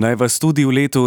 Naj vas tudi v letu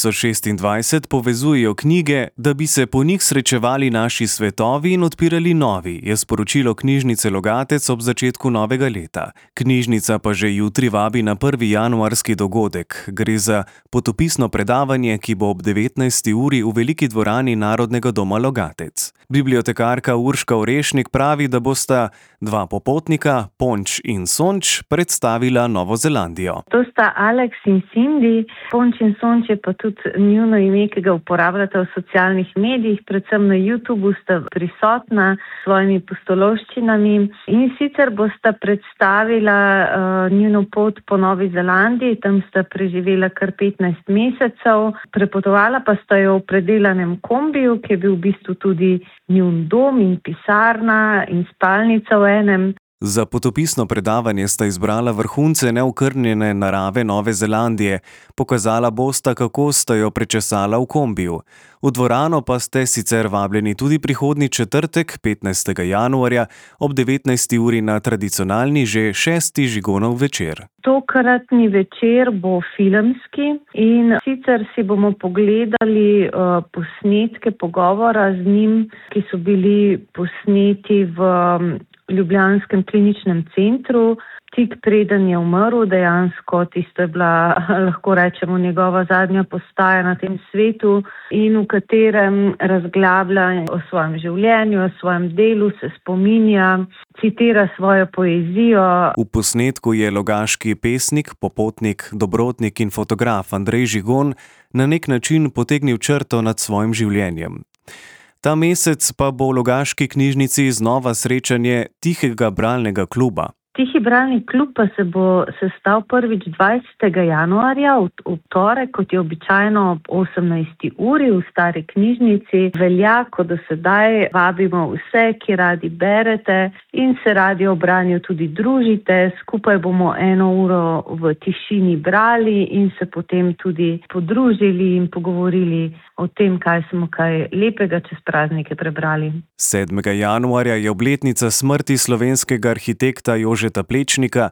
2026 povezujejo knjige, da bi se po njih srečevali naši svetovi in odpirali novi, je sporočilo knjižnice Logatec ob začetku novega leta. Knjižnica pa že jutri vabi na 1. januarski dogodek. Gre za potopisno predavanje, ki bo ob 19. uri v veliki dvorani Narodnega doma Logatec. Bibliotekarka Urška Orešnik pravi, da bosta dva popotnika, Ponč in Sonč, predstavila Novo Zelandijo. To sta Alex in Cindy. Ponč in Sonč je pa tudi njuno ime, ki ga uporabljata v socialnih medijih, predvsem na YouTubu sta prisotna s svojimi pustolovščinami in sicer bosta predstavila njuno pot po Novi Zelandiji, tam sta preživela kar 15 mesecev, prepotovala pa sta jo v predelanem kombiju, ki je bil v bistvu tudi njun dom in pisarna in spalnica v enem. Za potopisno predavanje sta izbrala vrhunce neokrnjene narave Nove Zelandije, pokazala bosta, kako sta jo prečesala v kombiju. V dvorano pa ste sicer vabljeni tudi prihodnji četrtek, 15. januarja, ob 19. uri na tradicionalni že 6. Žigonov večer. Tokratni večer bo filmski in sicer si bomo pogledali posnetke pogovora z njim, ki so bili posneti v Ljubljanskem kliničnem centru, tik preden je umrl, dejansko tisto je bila, lahko rečemo, njegova zadnja postaja na tem svetu in v katerem razglablja o svojem življenju, o svojem delu, se spominja, citira svojo poezijo. V posnetku je logaški pesnik, popotnik, dobrotnik in fotograf Andrej Žigon na nek način potegnil črto nad svojim življenjem. Ta mesec pa bo v Logaški knjižnici znova srečanje Tihega bralnega kluba. Tihi bralni klub pa se bo sestal prvič 20. januarja v torek, kot je običajno ob 18. uri v Stari knjižnici. Velja, kot do sedaj, vabimo vse, ki radi berete in se radi o branju tudi družite. Skupaj bomo 1 uro v tišini brali in se potem tudi podružili in pogovorili o tem, kaj smo kaj lepega čez praznike prebrali. 7. januarja je obletnica smrti slovenskega arhitekta Jožeta Plečnika,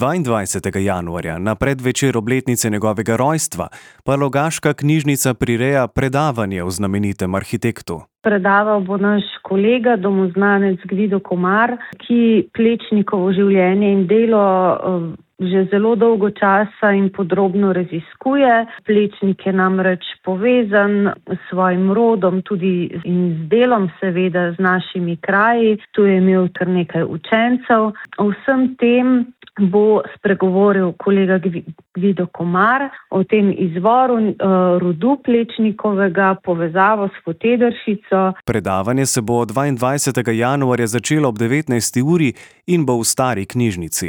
22. januarja, na predvečer obletnice njegovega rojstva, pa Logaška knjižnica prireja predavanje o znamenitem arhitektu. Predaval bo naš kolega, domoznanec Gvido Komar, ki Plečnikovo življenje in delo že zelo dolgo časa in podrobno raziskuje. Plečnik je namreč povezan s svojim rodom, tudi in z delom, seveda z našimi kraji. Tu je imel kar nekaj učencev. O vsem tem bo spregovoril kolega Gvido Komar, o tem izvoru rodu Plečnikovega, povezavo s Hotedršico. Predavanje se bo 22. januarja začelo ob 19. uri in bo v Stari knjižnici.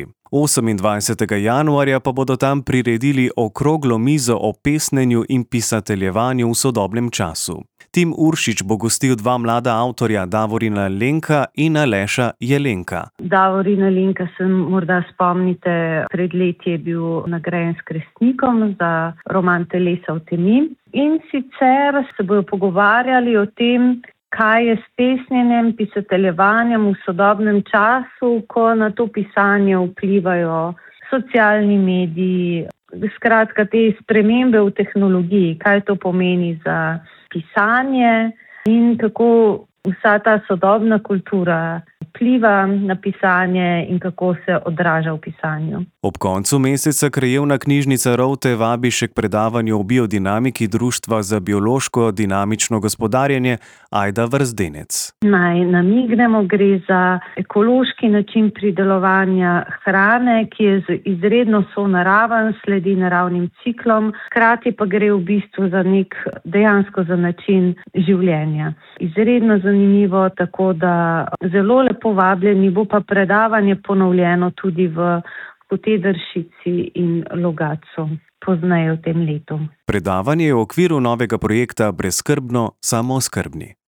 28. januarja pa bodo tam priredili okroglo mizo o pesnenju in pisateljevanju v sodobnem času. Tim Uršič bo gostil dva mlada avtorja, Davorina Lenka in Aleša Jelenka. Davorina Lenka se morda spomnite, pred leti je bil nagrajen s Krstnikom za roman Telesa v temi. In sicer se bodo pogovarjali o tem, kaj je s pesnjenjem, pisateljevanjem v sodobnem času, ko na to pisanje vplivajo socialni mediji, skratka te spremembe v tehnologiji, kaj to pomeni za pisanje in kako vsa ta sodobna kultura vpliva na pisanje in kako se odraža v pisanju. Ob koncu meseca Krajevna knjižnica Rovte vabi še k predavanju o biodinamiki Društva za biološko dinamično gospodarjenje Ajda Vrzdenec. Naj namignemo, gre za ekološki način pridelovanja hrane, ki je izredno sonaraven, sledi naravnim ciklom, hkrati pa gre v bistvu za dejansko za način življenja. Izredno zanimivo, tako da zelo lepo vabljeni, bo pa predavanje ponovljeno tudi v Hotedršici in Logatcu pozneje v tem letu. Predavanje je v okviru novega projekta Brezskrbno samooskrbni.